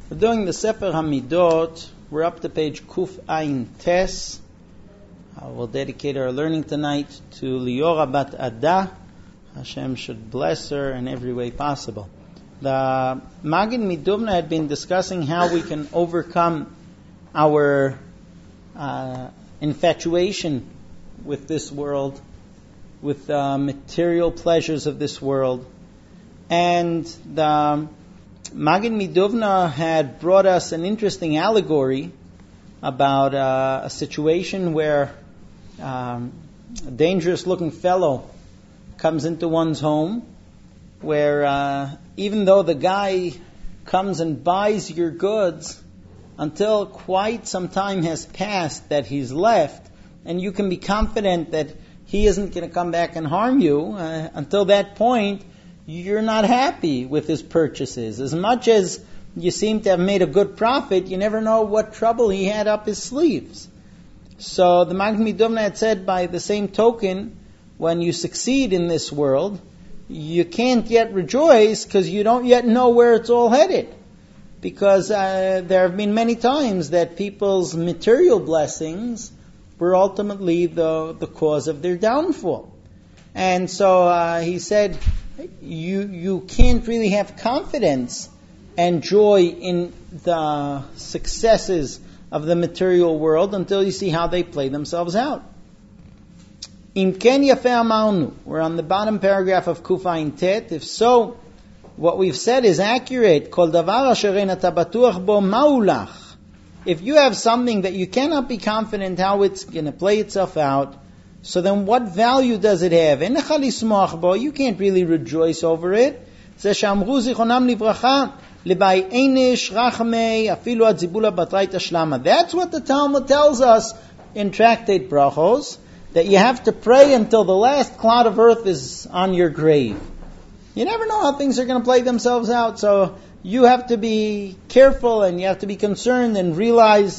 We're doing the Sefer Hamidot. We're up to page Kuf Ayin Tes. We'll dedicate our learning tonight to Liora Bat Ada. Hashem should bless her in every way possible. The Magid Miduvna had been discussing how we can overcome our infatuation with this world, with the material pleasures of this world. And the Magid Miduvna had brought us an interesting allegory about a situation where a dangerous-looking fellow comes into one's home, where even though the guy comes and buys your goods, until quite some time has passed that he's left, and you can be confident that he isn't going to come back and harm you, until that point, you're not happy with his purchases. As much as you seem to have made a good profit, you never know what trouble he had up his sleeves. So the Magid Miduvna had said, by the same token, when you succeed in this world, you can't yet rejoice because you don't yet know where it's all headed. Because there have been many times that people's material blessings were ultimately the cause of their downfall. And so he said, you can't really have confidence and joy in the successes of the material world until you see how they play themselves out. Im ken yafeh amarnu. We're on the bottom paragraph of Kuf Ayin Tet. If so, what we've said is accurate. Kol davar asher ein ata batuach bo ma'u lach. If you have something that you cannot be confident how it's going to play itself out, so then what value does it have? Ein lecha lismoach bo. You can't really rejoice over it. Ze she'amru zichronam livracha lebai einish rachmei afilu adzibula batrayta shlama. That's what the Talmud tells us in Tractate Brachos, that you have to pray until the last clod of earth is on your grave. You never know how things are going to play themselves out, so you have to be careful and you have to be concerned and realize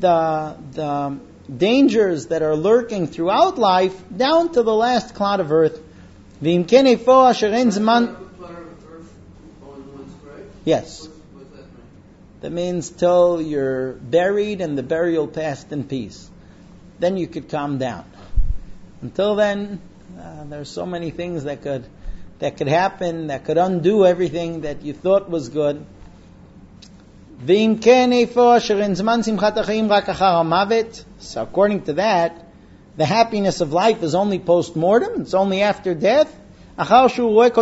the dangers that are lurking throughout life down to the last clod of earth. Yes. That means till you're buried and the burial passed in peace. Then you could calm down. Until then, there's so many things that could happen, that could undo everything that you thought was good. So according to that, the happiness of life is only post-mortem, it's only after death. Because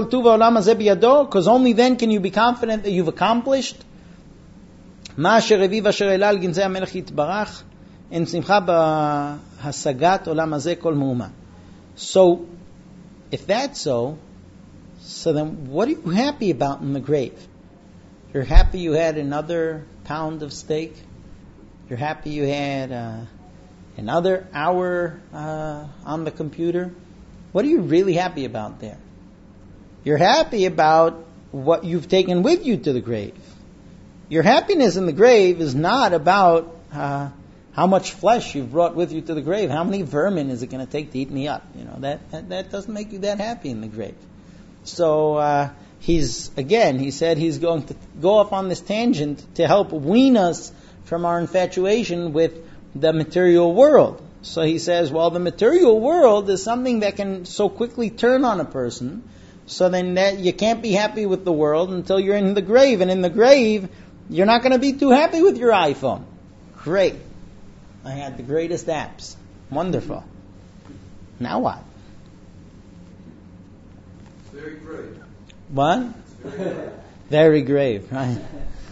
only then can you be confident that you've accomplished. So, if that's so then what are you happy about in the grave? You're happy you had another pound of steak? You're happy you had another hour on the computer? What are you really happy about there? You're happy about what you've taken with you to the grave. Your happiness in the grave is not about how much flesh you've brought with you to the grave. How many vermin is it going to take to eat me up? That doesn't make you that happy in the grave. So he said he's going to go off on this tangent to help wean us from our infatuation with the material world. So he says, well, the material world is something that can so quickly turn on a person, so then that you can't be happy with the world until you're in the grave. And in the grave, you're not going to be too happy with your iPhone. Great. I had the greatest apps. Wonderful. Now what? Very grave. What? Very grave, right?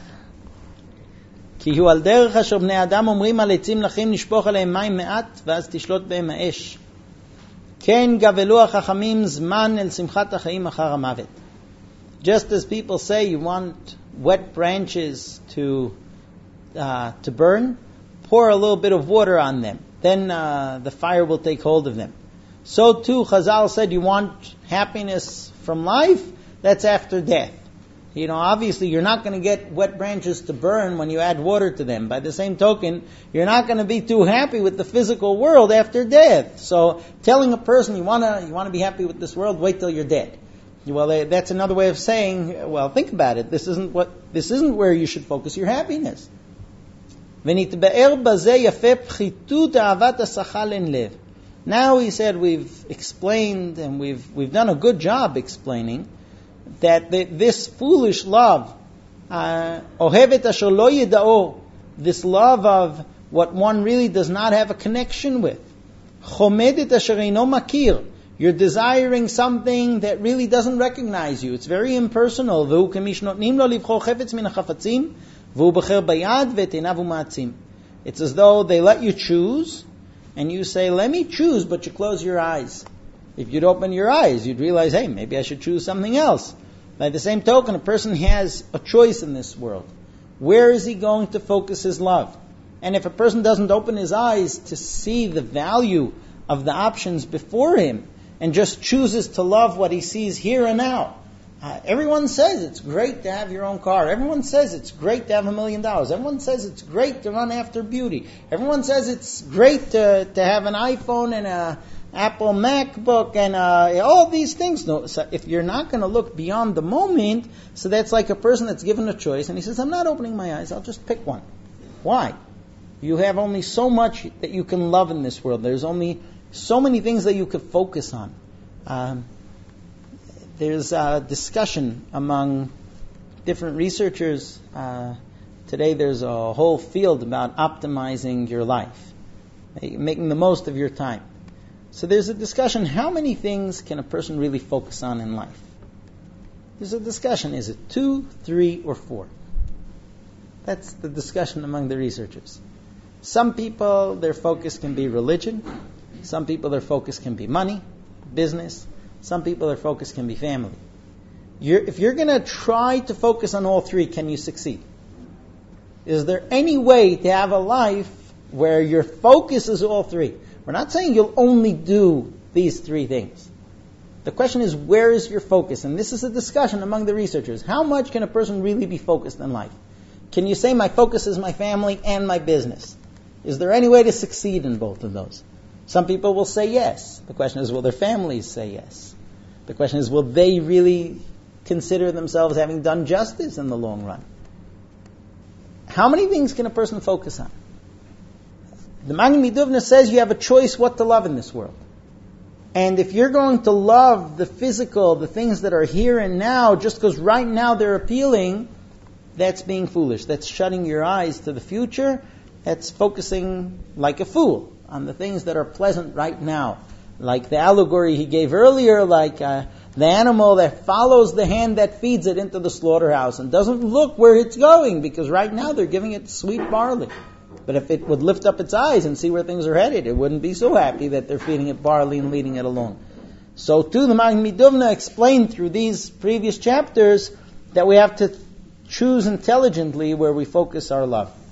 כי הוא על דרך אשר בני אדם אומרים על עצים לחים נשפוך עליהם מים מעט ואז תשלוט בהם האש. כן גבלו החכמים זמן אל שמחת החיים אחר המוות. Just as people say you want wet branches to burn, pour a little bit of water on them. Then the fire will take hold of them. So too, Chazal said, you want happiness from life? That's after death. Obviously you're not going to get wet branches to burn when you add water to them. By the same token, you're not going to be too happy with the physical world after death. So telling a person you want to be happy with this world, wait till you're dead. Well, that's another way of saying, well, think about it. This isn't where you should focus your happiness. Now he said we've explained and we've done a good job explaining that this foolish love, this love of what one really does not have a connection with, you're desiring something that really doesn't recognize you. It's very impersonal. It's as though they let you choose, and you say, let me choose, but you close your eyes. If you'd open your eyes, you'd realize, hey, maybe I should choose something else. By the same token, a person has a choice in this world. Where is he going to focus his love? And if a person doesn't open his eyes to see the value of the options before him, and just chooses to love what he sees here and now. Everyone says it's great to have your own car. Everyone says it's great to have $1 million. Everyone says it's great to run after beauty. Everyone says it's great to have an iPhone and an Apple MacBook and all these things. No, so if you're not going to look beyond the moment, so that's like a person that's given a choice and he says, I'm not opening my eyes, I'll just pick one. Why? You have only so much that you can love in this world. There's only so many things that you could focus on. There's a discussion among different researchers. Today there's a whole field about optimizing your life, making the most of your time. So there's a discussion, how many things can a person really focus on in life? There's a discussion, is it 2, 3, or 4? That's the discussion among the researchers. Some people, their focus can be religion. Some people, their focus can be money, business. Some people, their focus can be family. If you're going to try to focus on all 3, can you succeed? Is there any way to have a life where your focus is all 3? We're not saying you'll only do these 3 things. The question is, where is your focus? And this is a discussion among the researchers. How much can a person really be focused in life? Can you say my focus is my family and my business? Is there any way to succeed in both of those? Some people will say yes. The question is, will their families say yes? The question is, will they really consider themselves having done justice in the long run? How many things can a person focus on? The Magen Miduvna says you have a choice what to love in this world. And if you're going to love the physical, the things that are here and now, just because right now they're appealing, that's being foolish. That's shutting your eyes to the future. That's focusing like a fool on the things that are pleasant right now. Like the allegory he gave earlier, like the animal that follows the hand that feeds it into the slaughterhouse and doesn't look where it's going, because right now they're giving it sweet barley. But if it would lift up its eyes and see where things are headed, it wouldn't be so happy that they're feeding it barley and leading it along. So too, the Magen Miduvna explained through these previous chapters that we have to choose intelligently where we focus our love.